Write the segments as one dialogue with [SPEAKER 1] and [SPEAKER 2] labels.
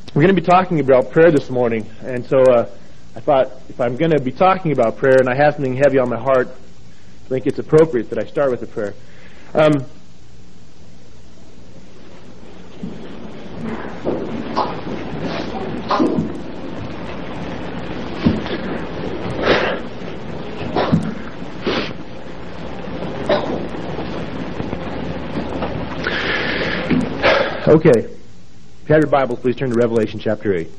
[SPEAKER 1] We're going to be talking about prayer this morning, and so I thought if I'm going to be talking about prayer and I have something heavy on my heart, I think it's appropriate that I start with a prayer. Okay. If you have your Bibles, please turn to Revelation chapter 8.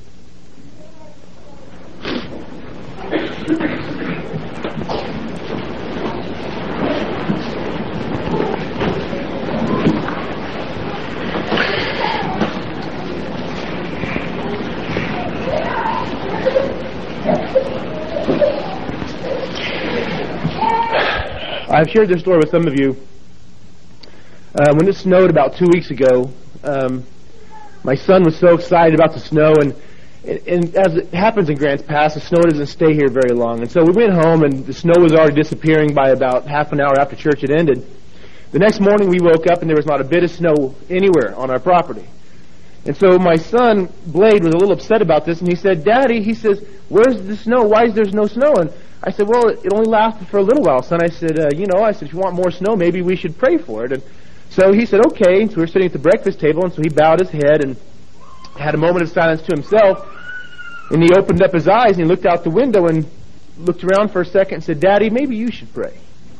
[SPEAKER 1] I've shared this story with some of you. When it snowed about 2 weeks ago, my son was so excited about the snow, and as it happens in Grants Pass, the snow doesn't stay here very long. And so we went home, and the snow was already disappearing by about half an hour after church had ended. The next morning we woke up, and there was not a bit of snow anywhere on our property. And so my son, Blade, was a little upset about this, and he said, "Daddy," he says, "where's the snow? Why is there no snow?" And I said, "Well, it only lasted for a little while, son." I said, if you want more snow, maybe we should pray for it. And so he said, okay. So we were sitting at the breakfast table, and so he bowed his head and had a moment of silence to himself. And he opened up his eyes, and he looked out the window and looked around for a second and said, "Daddy, maybe you should pray."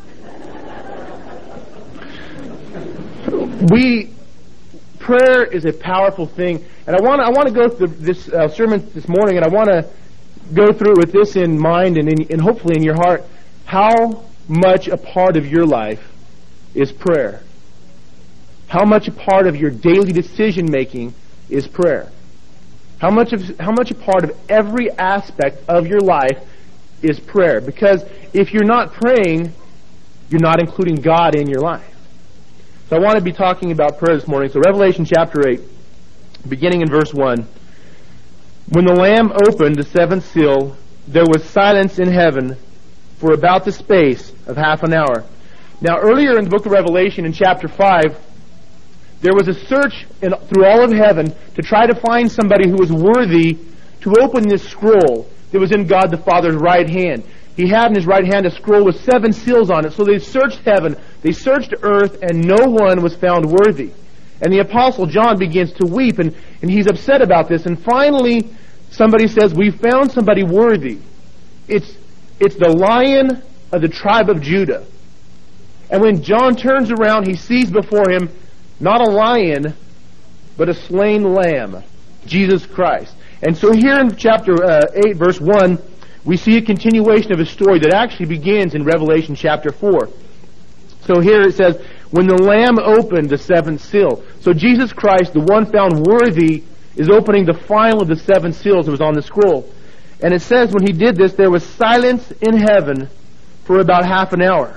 [SPEAKER 1] Prayer is a powerful thing. And I want to go through this sermon this morning, and I want to go through it with this in mind and hopefully in your heart. How much a part of your life is prayer? How much a part of your daily decision making is prayer? How much a part of every aspect of your life is prayer? Because if you're not praying, you're not including God in your life. So I want to be talking about prayer this morning. So Revelation chapter 8, beginning in verse 1. When the Lamb opened the seventh seal, there was silence in heaven for about the space of half an hour. Now earlier in the book of Revelation in chapter 5, there was a search through all of heaven to try to find somebody who was worthy to open this scroll that was in God the Father's right hand. He had in his right hand a scroll with 7 seals on it. So they searched heaven, they searched earth, and no one was found worthy. And the Apostle John begins to weep, and he's upset about this. And finally, somebody says, "We found somebody worthy. It's the Lion of the tribe of Judah." And when John turns around, he sees before him not a lion, but a slain lamb, Jesus Christ. And so here in chapter 8, verse 1, we see a continuation of a story that actually begins in Revelation chapter 4. So here it says, when the Lamb opened the 7th seal. So Jesus Christ, the one found worthy, is opening the final of the 7 seals that was on the scroll. And it says when he did this, there was silence in heaven for about half an hour.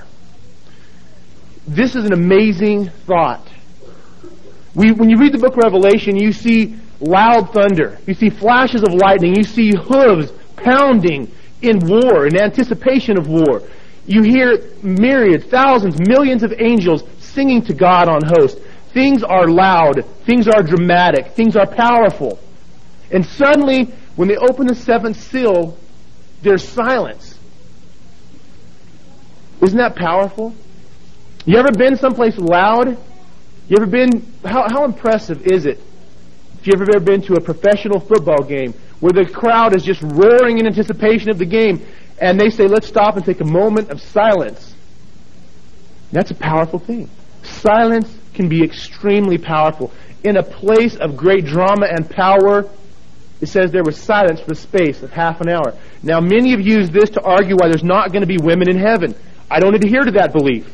[SPEAKER 1] This is an amazing thought. When you read the book of Revelation, you see loud thunder. You see flashes of lightning. You see hooves pounding in war, in anticipation of war. You hear myriads, thousands, millions of angels singing to God on host. Things are loud. Things are dramatic. Things are powerful. And suddenly, when they open the 7th seal, there's silence. Isn't that powerful? You ever been someplace loud? You ever been, how impressive is it if you've ever been to a professional football game where the crowd is just roaring in anticipation of the game, and they say, "Let's stop and take a moment of silence"? That's a powerful thing. Silence can be extremely powerful. In a place of great drama and power, it says there was silence for the space of half an hour. Now, many have used this to argue why there's not going to be women in heaven. I don't adhere to that belief.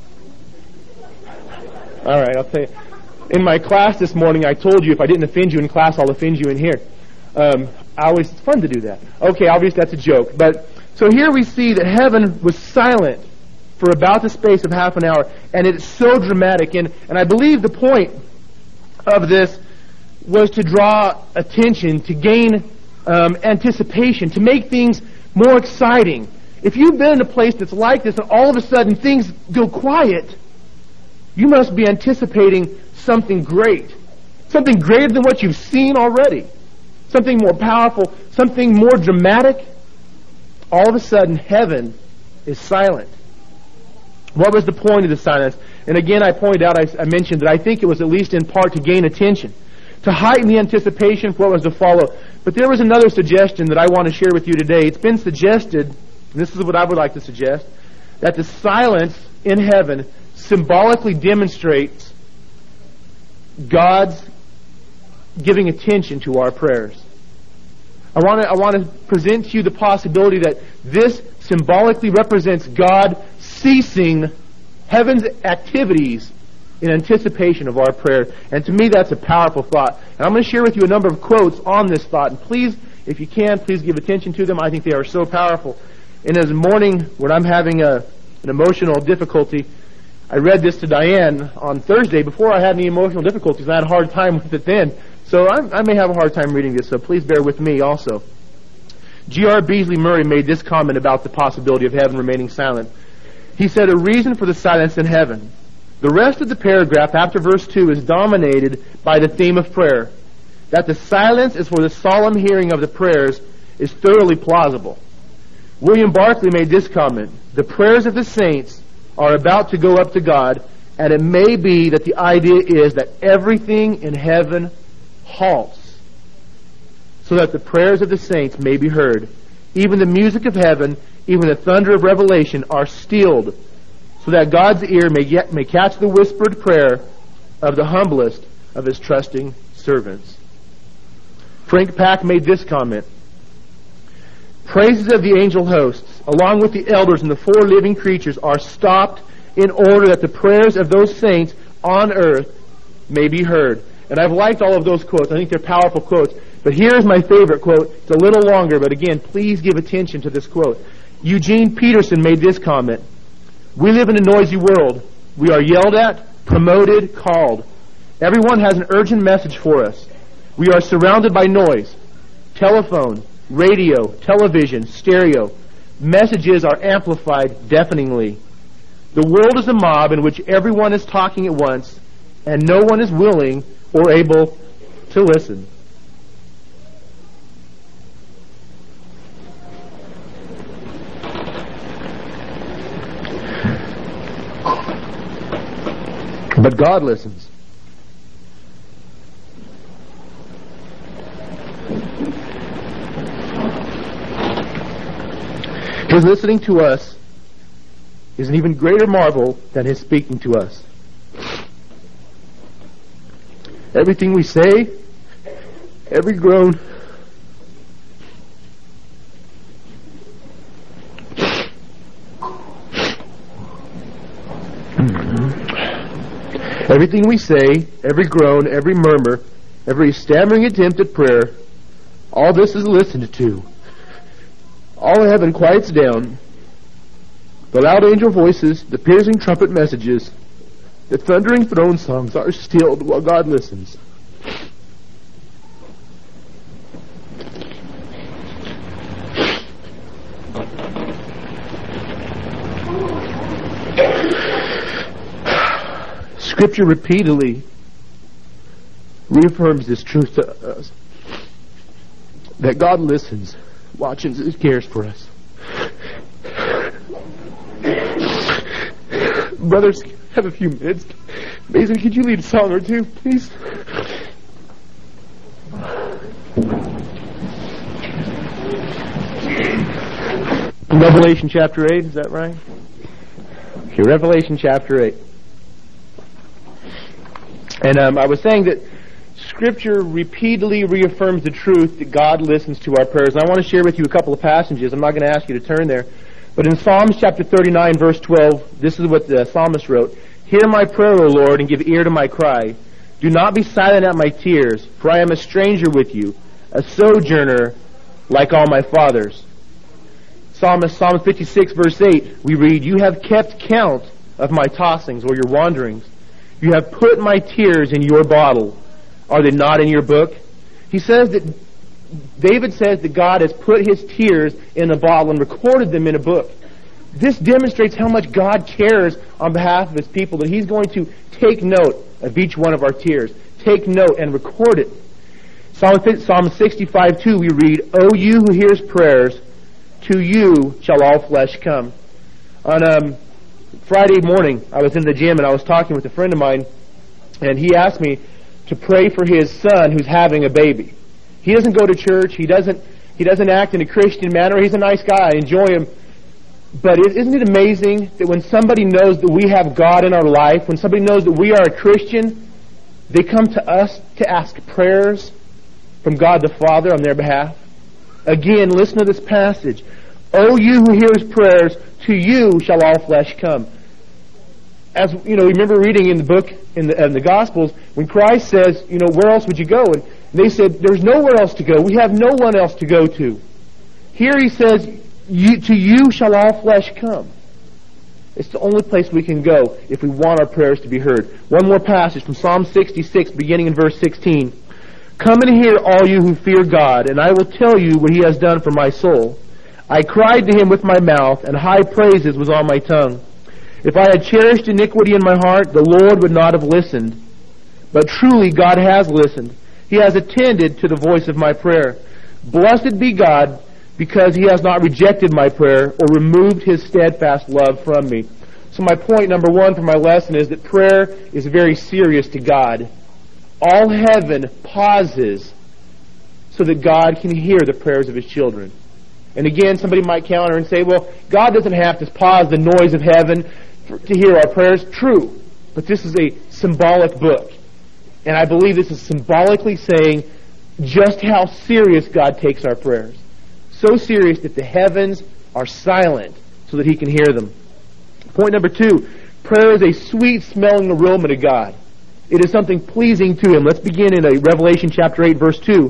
[SPEAKER 1] All right, I'll tell you. In my class this morning, I told you if I didn't offend you in class, I'll offend you in here. It's fun to do that. Okay, obviously that's a joke. But so here we see that heaven was silent for about the space of half an hour, and it's so dramatic. And I believe the point of this was to draw attention, to gain anticipation, to make things more exciting. If you've been in a place that's like this and all of a sudden things go quiet, you must be anticipating something great. Something greater than what you've seen already. something more powerful, something more dramatic, all of a sudden heaven is silent. What was the point of the silence? And again, I pointed out, I mentioned that I think it was at least in part to gain attention, to heighten the anticipation for what was to follow. But there was another suggestion that I want to share with you today. It's been suggested, and this is what I would like to suggest, that the silence in heaven symbolically demonstrates God's giving attention to our prayers. I want to present to you the possibility that this symbolically represents God ceasing heaven's activities in anticipation of our prayer. And to me, that's a powerful thought. And I'm going to share with you a number of quotes on this thought. And please, if you can, please give attention to them. I think they are so powerful. And as a morning when I'm having an emotional difficulty, I read this to Diane on Thursday before I had any emotional difficulties. I had a hard time with it then. So I may have a hard time reading this, so please bear with me also. G.R. Beasley Murray made this comment about the possibility of heaven remaining silent. He said, a reason for the silence in heaven. The rest of the paragraph after verse 2 is dominated by the theme of prayer. That the silence is for the solemn hearing of the prayers is thoroughly plausible. William Barclay made this comment, the prayers of the saints are about to go up to God, and it may be that the idea is that everything in heaven halts, so that the prayers of the saints may be heard. Even the music of heaven, even the thunder of revelation are stilled, so that God's ear may catch the whispered prayer of the humblest of His trusting servants. Frank Pack made this comment, praises of the angel hosts, along with the elders and the four living creatures, are stopped in order that the prayers of those saints on earth may be heard. And I've liked all of those quotes. I think they're powerful quotes. But here's my favorite quote. It's a little longer, but again, please give attention to this quote. Eugene Peterson made this comment. We live in a noisy world. We are yelled at, promoted, called. Everyone has an urgent message for us. We are surrounded by noise. Telephone, radio, television, stereo. Messages are amplified deafeningly. The world is a mob in which everyone is talking at once, and no one is willing or able to listen. But God listens. His listening to us is an even greater marvel than His speaking to us. Everything we say, every groan, everything we say, every groan, every murmur, every stammering attempt at prayer, all this is listened to. All heaven quiets down. The loud angel voices, the piercing trumpet messages, the thundering throne songs are stilled while God listens. Scripture repeatedly reaffirms this truth to us, that God listens, watches, and cares for us. Brothers, have a few minutes. Mason, could you lead a song or two, please? Revelation chapter 8, is that right? Okay, Revelation chapter 8. And I was saying that Scripture repeatedly reaffirms the truth that God listens to our prayers. And I want to share with you a couple of passages. I'm not going to ask you to turn there. But in Psalms chapter 39, verse 12, this is what the psalmist wrote. Hear my prayer, O Lord, and give ear to my cry. Do not be silent at my tears, for I am a stranger with you, a sojourner like all my fathers. Psalm 56, verse 8, we read, You have kept count of my tossings, or your wanderings. You have put my tears in your bottle. Are they not in your book? He says that David says that God has put his tears in a bottle and recorded them in a book. This demonstrates how much God cares on behalf of His people, that He's going to take note of each one of our tears, take note and record it. Psalm 65:2 we read, O you who hears prayers, to you shall all flesh come. On Friday morning, I was in the gym and I was talking with a friend of mine, and he asked me to pray for his son who's having a baby. He doesn't go to church. He doesn't act in a Christian manner. He's a nice guy. I enjoy him. But isn't it amazing that when somebody knows that we have God in our life, when somebody knows that we are a Christian, they come to us to ask prayers from God the Father on their behalf? Again, listen to this passage. O you who hears prayers, to you shall all flesh come. As you know, remember reading in the book, in the Gospels, when Christ says, where else would you go? And they said, there's nowhere else to go. We have no one else to go to. Here he says, to you shall all flesh come. It's the only place we can go if we want our prayers to be heard. One more passage from Psalm 66, beginning in verse 16. Come and hear, all you who fear God, and I will tell you what he has done for my soul. I cried to him with my mouth, and high praises was on my tongue. If I had cherished iniquity in my heart, the Lord would not have listened. But truly God has listened. He has attended to the voice of my prayer. Blessed be God, because he has not rejected my prayer or removed his steadfast love from me. So my point number one for my lesson is that prayer is very serious to God. All heaven pauses so that God can hear the prayers of his children. And again, somebody might counter and say, well, God doesn't have to pause the noise of heaven to hear our prayers. True. But this is a symbolic book. And I believe this is symbolically saying just how serious God takes our prayers. So serious that the heavens are silent so that he can hear them. Point number two, prayer is a sweet-smelling aroma to God. It is something pleasing to him. Let's begin in Revelation chapter 8, verse 2.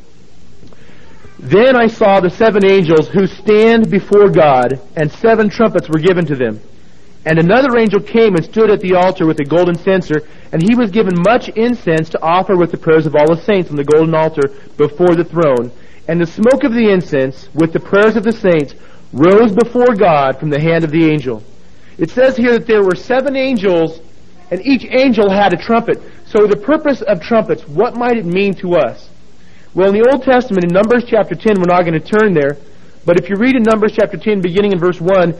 [SPEAKER 1] Then I saw the 7 angels who stand before God, and 7 trumpets were given to them. And another angel came and stood at the altar with a golden censer, and he was given much incense to offer with the prayers of all the saints on the golden altar before the throne. And the smoke of the incense, with the prayers of the saints, rose before God from the hand of the angel. It says here that there were 7 angels, and each angel had a trumpet. So the purpose of trumpets, what might it mean to us? Well, in the Old Testament, in Numbers chapter 10, we're not going to turn there, but if you read in Numbers chapter 10, beginning in verse 1,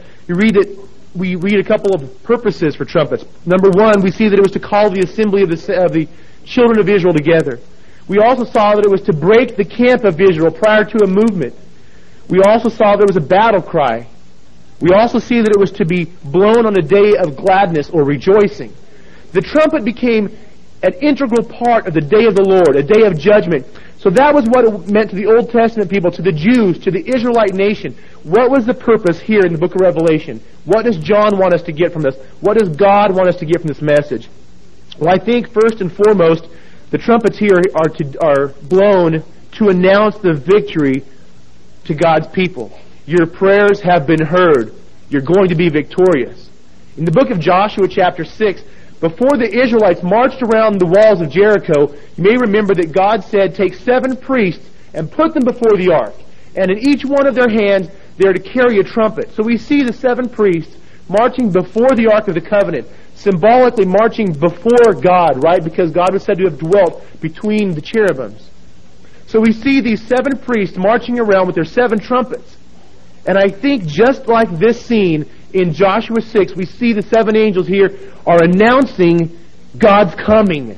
[SPEAKER 1] we read a couple of purposes for trumpets. Number 1, we see that it was to call the assembly of the children of Israel together. We also saw that it was to break the camp of Israel prior to a movement. We also saw there was a battle cry. We also see that it was to be blown on a day of gladness or rejoicing. The trumpet became an integral part of the day of the Lord, a day of judgment. So that was what it meant to the Old Testament people, to the Jews, to the Israelite nation. What was the purpose here in the book of Revelation? What does John want us to get from this? What does God want us to get from this message? Well, I think first and foremost, the trumpets here are blown to announce the victory to God's people. Your prayers have been heard. You're going to be victorious. In the book of Joshua chapter 6, before the Israelites marched around the walls of Jericho, you may remember that God said, take 7 priests and put them before the ark. And in each one of their hands, they are to carry a trumpet. So we see the 7 priests marching before the ark of the covenant, symbolically marching before God, right? Because God was said to have dwelt between the cherubims. So we see these 7 priests marching around with their 7 trumpets. And I think just like this scene in Joshua 6, we see the 7 angels here are announcing God's coming.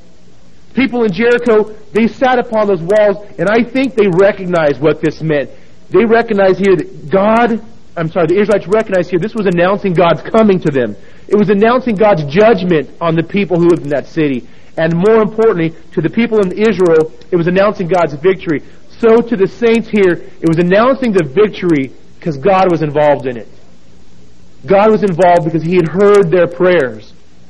[SPEAKER 1] People in Jericho, they sat upon those walls, and I think they recognized what this meant. They recognized here that the Israelites recognized here this was announcing God's coming to them. It was announcing God's judgment on the people who lived in that city. And more importantly, to the people in Israel, it was announcing God's victory. So to the saints here, it was announcing the victory because God was involved in it. God was involved because he had heard their prayers.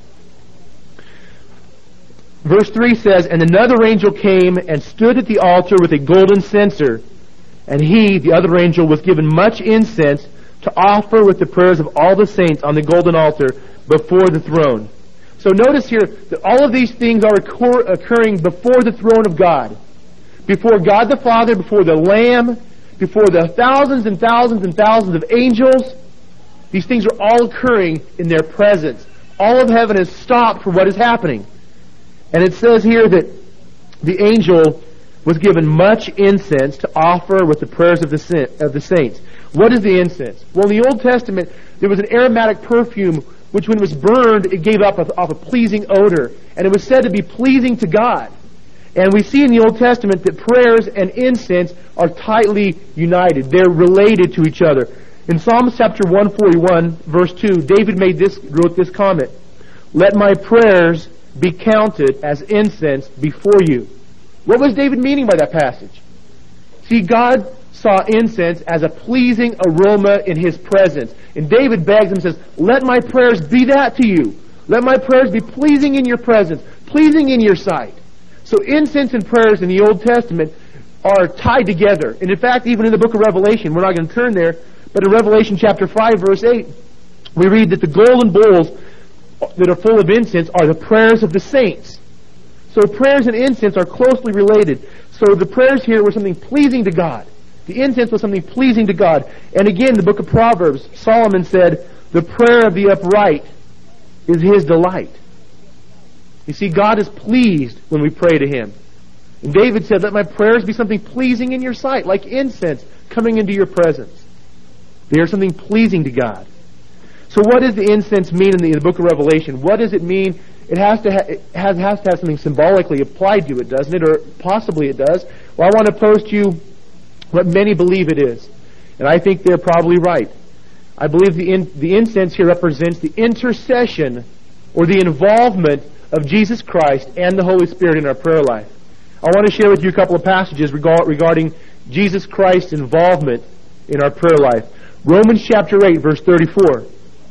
[SPEAKER 1] Verse 3 says, and another angel came and stood at the altar with a golden censer, and he, the other angel, was given much incense to offer with the prayers of all the saints on the golden altar before the throne. So notice here that all of these things are occurring before the throne of God. Before God the Father, before the Lamb, before the thousands and thousands and thousands of angels. These things are all occurring in their presence. All of heaven is stopped for what is happening. And it says here that the angel was given much incense to offer with the prayers of the saints. What is the incense? Well, in the Old Testament, there was an aromatic perfume which, when it was burned, it gave off a pleasing odor, and it was said to be pleasing to God. And we see in the Old Testament that prayers and incense are tightly united. They're related to each other. In Psalms chapter 141, verse 2, David wrote this comment, "Let my prayers be counted as incense before you." What was David meaning by that passage? See, God saw incense as a pleasing aroma in His presence. And David begs Him and says, "Let my prayers be that to you. Let my prayers be pleasing in your presence, pleasing in your sight." So incense and prayers in the Old Testament are tied together. And in fact, even in the book of Revelation, we're not going to turn there, but in Revelation chapter 5, verse 8, we read that the golden bowls that are full of incense are the prayers of the saints. So prayers and incense are closely related. So the prayers here were something pleasing to God. The incense was something pleasing to God. And again, in the book of Proverbs, Solomon said, "The prayer of the upright is his delight." You see, God is pleased when we pray to Him. And David said, "Let my prayers be something pleasing in your sight, like incense coming into your presence." They are something pleasing to God. So what does the incense mean in the book of Revelation? What does it mean? It has to have something symbolically applied to it, doesn't it? Or possibly it does. Well, I want to pose to you what many believe it is. And I think they're probably right. I believe the incense here represents the intercession or the involvement of Jesus Christ and the Holy Spirit in our prayer life. I want to share with you a couple of passages regarding Jesus Christ's involvement in our prayer life. Romans chapter 8, verse 34.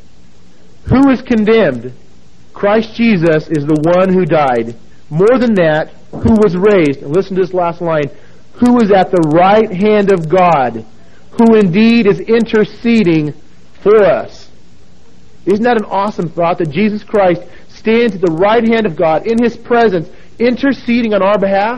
[SPEAKER 1] "Who is condemned? Christ Jesus is the one who died. More than that, who was raised." And listen to this last line. "Who is at the right hand of God, who indeed is interceding for us." Isn't that an awesome thought, that Jesus Christ stands at the right hand of God in His presence, interceding on our behalf?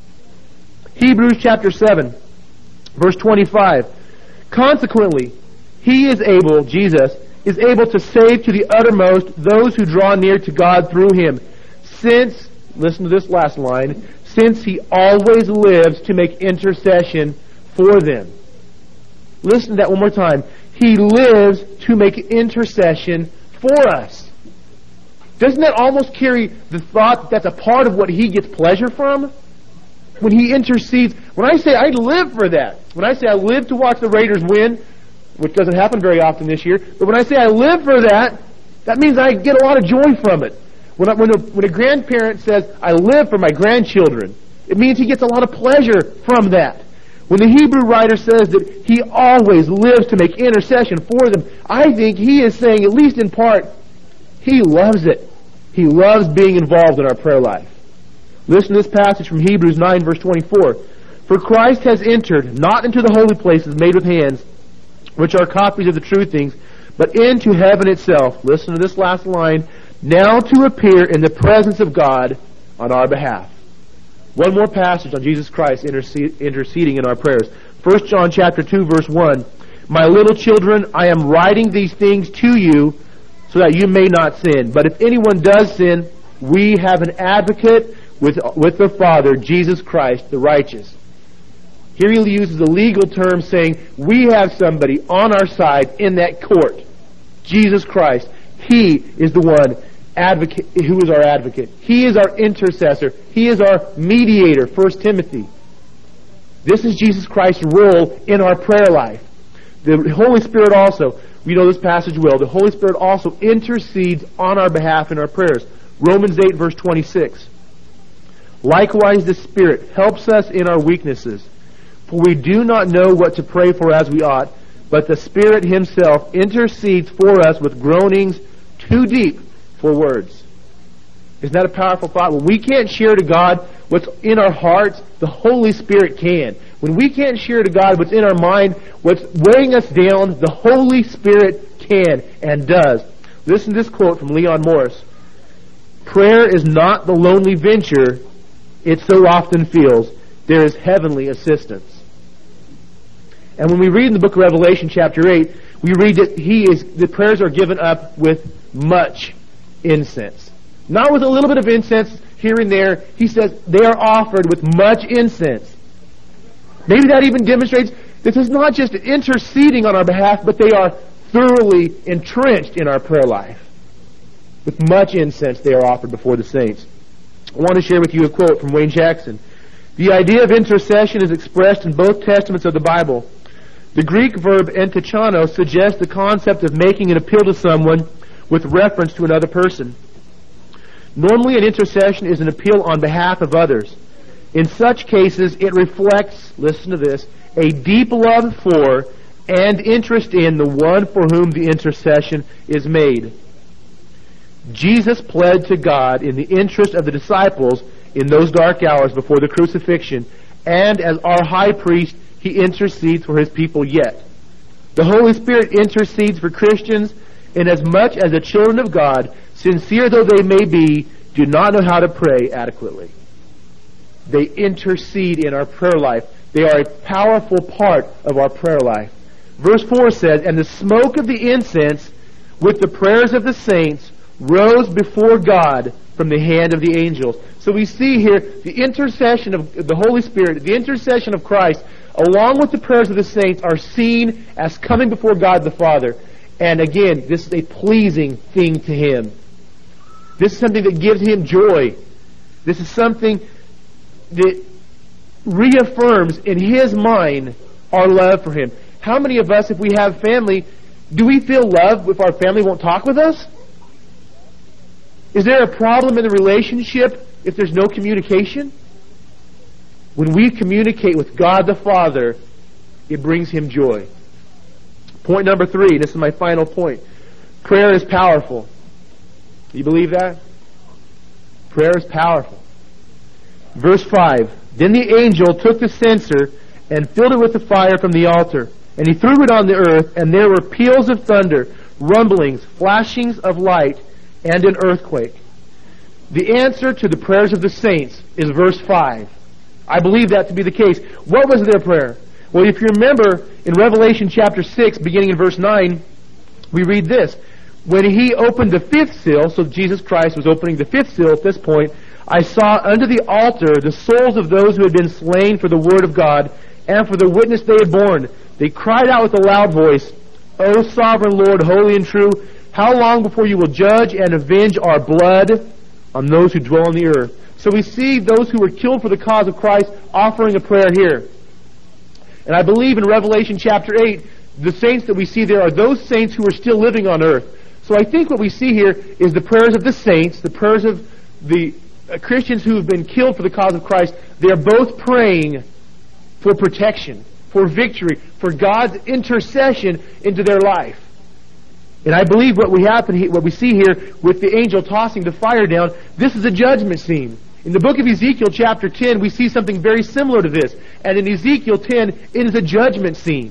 [SPEAKER 1] Hebrews chapter 7, verse 25. "Consequently, He is able," Jesus, "is able to save to the uttermost those who draw near to God through Him, since," listen to this last line, "since He always lives to make intercession for them." Listen to that one more time. He lives to make intercession for us. Doesn't that almost carry the thought that that's a part of what He gets pleasure from? When He intercedes, when I say I live for that, when I say I live to watch the Raiders win, which doesn't happen very often this year, but when I say I live for that, that means I get a lot of joy from it. When a grandparent says, "I live for my grandchildren," it means he gets a lot of pleasure from that. When the Hebrew writer says that He always lives to make intercession for them, I think he is saying, at least in part, He loves it. He loves being involved in our prayer life. Listen to this passage from Hebrews 9, verse 24. "For Christ has entered, not into the holy places made with hands, which are copies of the true things, but into heaven itself." Listen to this last line. "Now to appear in the presence of God on our behalf." One more passage on Jesus Christ interceding in our prayers. 1 John chapter 2, verse 1. "My little children, I am writing these things to you so that you may not sin. But if anyone does sin, we have an advocate with the Father, Jesus Christ, the righteous." Here he uses the legal term saying, we have somebody on our side in that court. Jesus Christ. He is the one who is our advocate. He is our intercessor. He is our mediator, 1 Timothy. This is Jesus Christ's role in our prayer life. The Holy Spirit also, we know this passage well, the Holy Spirit also intercedes on our behalf in our prayers. Romans 8, verse 26. "Likewise the Spirit helps us in our weaknesses. For we do not know what to pray for as we ought, but the Spirit Himself intercedes for us with groanings too deep for words." Isn't that a powerful thought? When we can't share to God what's in our hearts, the Holy Spirit can. When we can't share to God what's in our mind, what's weighing us down, the Holy Spirit can and does. Listen to this quote from Leon Morris. "Prayer is not the lonely venture it so often feels. There is heavenly assistance." And when we read in the book of Revelation chapter 8, we read that the prayers are given up with much incense. Not with a little bit of incense here and there. He says they are offered with much incense. Maybe that even demonstrates this is not just interceding on our behalf, but they are thoroughly entrenched in our prayer life. With much incense they are offered before the saints. I want to share with you a quote from Wayne Jackson. The idea of intercession is expressed in both testaments of the Bible. The Greek verb entechano suggests the concept of making an appeal to someone with reference to another person. Normally an intercession is an appeal on behalf of others. In such cases, it reflects, listen to this, a deep love for and interest in the one for whom the intercession is made. Jesus pled to God in the interest of the disciples in those dark hours before the crucifixion, and as our high priest, he intercedes for his people yet. The Holy Spirit intercedes for Christians inasmuch as the children of God, sincere though they may be, do not know how to pray adequately. They intercede in our prayer life. They are a powerful part of our prayer life. Verse 4 says, and the smoke of the incense with the prayers of the saints rose before God from the hand of the angels. So we see here the intercession of the Holy Spirit, the intercession of Christ, along with the prayers of the saints, are seen as coming before God the Father. And again, this is a pleasing thing to Him. This is something that gives Him joy. This is something that reaffirms in His mind our love for Him. How many of us, if we have family, do we feel love if our family won't talk with us? Is there a problem in the relationship if there's no communication? When we communicate with God the Father, it brings Him joy. Point number 3, this is my final point. Prayer is powerful. Do you believe that? Prayer is powerful. Verse 5, then the angel took the censer and filled it with the fire from the altar, and he threw it on the earth, and there were peals of thunder, rumblings, flashings of light, and an earthquake. The answer to the prayers of the saints is verse 5. I believe that to be the case. What was their prayer? Well, if you remember in Revelation chapter 6, beginning in verse 9, we read this. When he opened the fifth seal, so Jesus Christ was opening the fifth seal at this point, I saw under the altar the souls of those who had been slain for the word of God and for the witness they had borne. They cried out with a loud voice, O sovereign Lord, holy and true, how long before you will judge and avenge our blood on those who dwell on the earth? So we see those who were killed for the cause of Christ offering a prayer here. And I believe in Revelation chapter 8, the saints that we see there are those saints who are still living on earth. So I think what we see here is the prayers of the saints, the prayers of the Christians who have been killed for the cause of Christ. They are both praying for protection, for victory, for God's intercession into their life. And I believe what we see here with the angel tossing the fire down, this is a judgment scene. In the book of Ezekiel chapter 10, we see something very similar to this. And in Ezekiel 10, it is a judgment scene.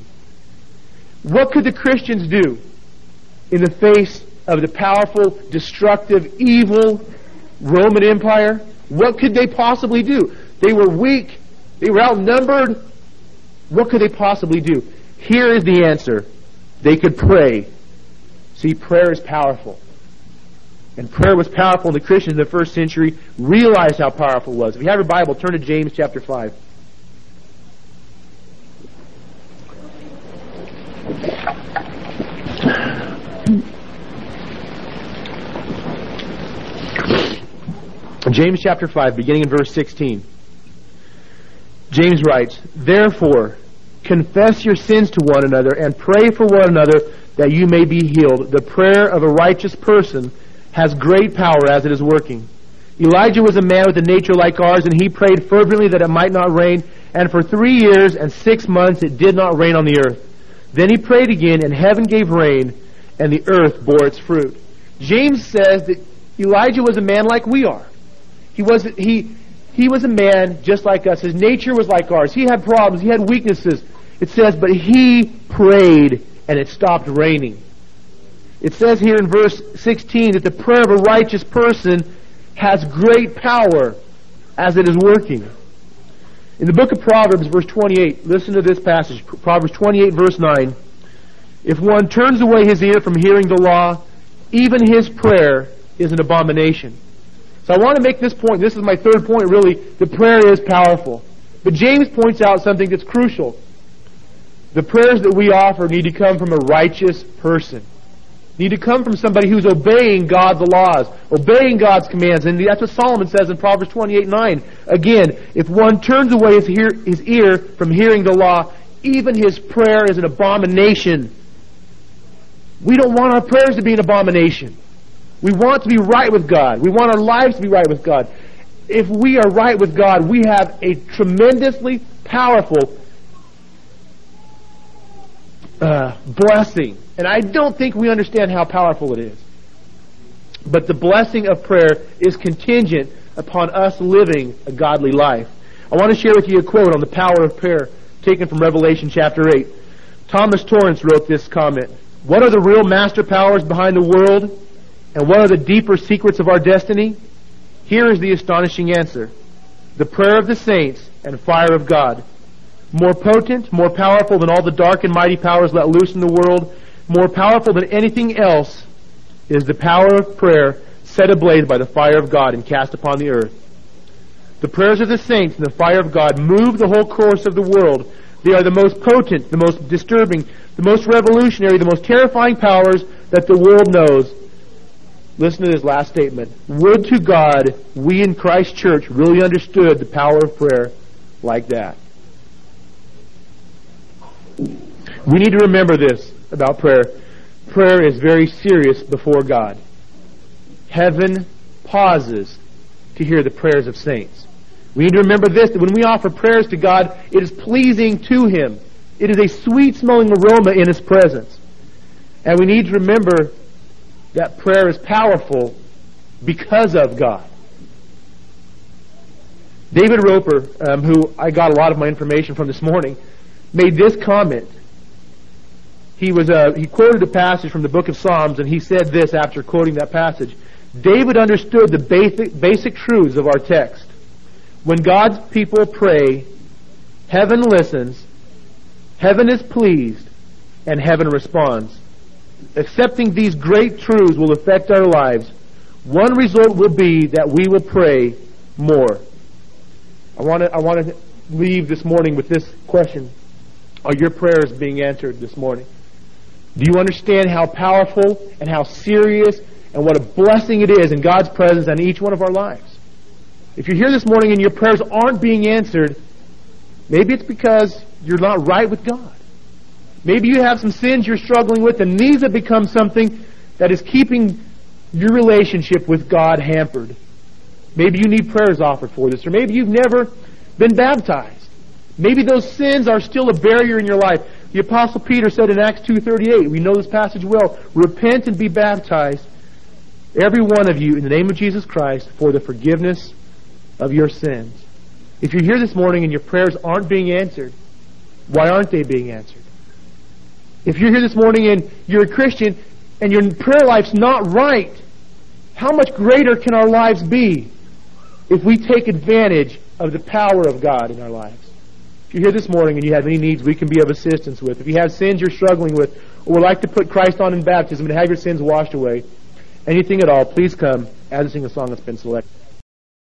[SPEAKER 1] What could the Christians do in the face of the powerful, destructive, evil Roman Empire? What could they possibly do? They were weak. They were outnumbered. What could they possibly do? Here is the answer. They could pray. See, prayer is powerful. And prayer was powerful, and the Christians in the first century realized how powerful it was. If you have your Bible, turn to James chapter 5. James chapter 5, beginning in verse 16. James writes, therefore, confess your sins to one another and pray for one another that you may be healed. The prayer of a righteous person has great power as it is working. Elijah was a man with a nature like ours, and he prayed fervently that it might not rain, and for 3 years and 6 months it did not rain on the earth. Then he prayed again, and heaven gave rain, and the earth bore its fruit. James says that Elijah was a man like we are. He was a man just like us. His nature was like ours. He had problems. He had weaknesses. It says, but he prayed, and it stopped raining. It says here in verse 16 that the prayer of a righteous person has great power as it is working. In the book of Proverbs, verse 28, listen to this passage. Proverbs 28, verse 9. If one turns away his ear from hearing the law, even his prayer is an abomination. So I want to make this point. This is my third point, really. The prayer is powerful. But James points out something that's crucial. The prayers that we offer need to come from a righteous person. Need to come from somebody who's obeying God's laws, obeying God's commands. And that's what Solomon says in Proverbs 28:9. Again, if one turns away his ear from hearing the law, even his prayer is an abomination. We don't want our prayers to be an abomination. We want to be right with God. We want our lives to be right with God. If we are right with God, we have a tremendously powerful blessing. And I don't think we understand how powerful it is. But the blessing of prayer is contingent upon us living a godly life. I want to share with you a quote on the power of prayer taken from Revelation chapter 8. Thomas Torrance wrote this comment: "What are the real master powers behind the world? And what are the deeper secrets of our destiny? Here is the astonishing answer: the prayer of the saints and fire of God. More potent, more powerful than all the dark and mighty powers let loose in the world, more powerful than anything else, is the power of prayer set ablaze by the fire of God and cast upon the earth. The prayers of the saints and the fire of God move the whole course of the world. They are the most potent, the most disturbing, the most revolutionary, the most terrifying powers that the world knows." Listen to this last statement. Would to God we in Christ Church really understood the power of prayer like that. We need to remember this about prayer. Prayer is very serious before God. Heaven pauses to hear the prayers of saints. We need to remember this, that when we offer prayers to God, it is pleasing to Him. It is a sweet-smelling aroma in His presence. And we need to remember that prayer is powerful because of God. David Roper, who I got a lot of my information from this morning, made this comment. He quoted a passage from the book of Psalms, and he said this after quoting that passage: "David understood the basic truths of our text. When God's people pray, heaven listens, heaven is pleased, and heaven responds. Accepting these great truths will affect our lives. One result will be that we will pray more." I want to leave this morning with this question: are your prayers being answered this morning? Do you understand how powerful and how serious and what a blessing it is in God's presence in each one of our lives? If you're here this morning and your prayers aren't being answered, maybe it's because you're not right with God. Maybe you have some sins you're struggling with, and these have become something that is keeping your relationship with God hampered. Maybe you need prayers offered for this, or maybe you've never been baptized. Maybe those sins are still a barrier in your life. The Apostle Peter said in Acts 2:38, we know this passage well, "Repent and be baptized, every one of you, in the name of Jesus Christ, for the forgiveness of your sins." If you're here this morning and your prayers aren't being answered, why aren't they being answered? If you're here this morning and you're a Christian and your prayer life's not right, how much greater can our lives be if we take advantage of the power of God in our lives? If you're here this morning and you have any needs we can be of assistance with, if you have sins you're struggling with, or would like to put Christ on in baptism and have your sins washed away, anything at all, please come as we sing a song that's been selected.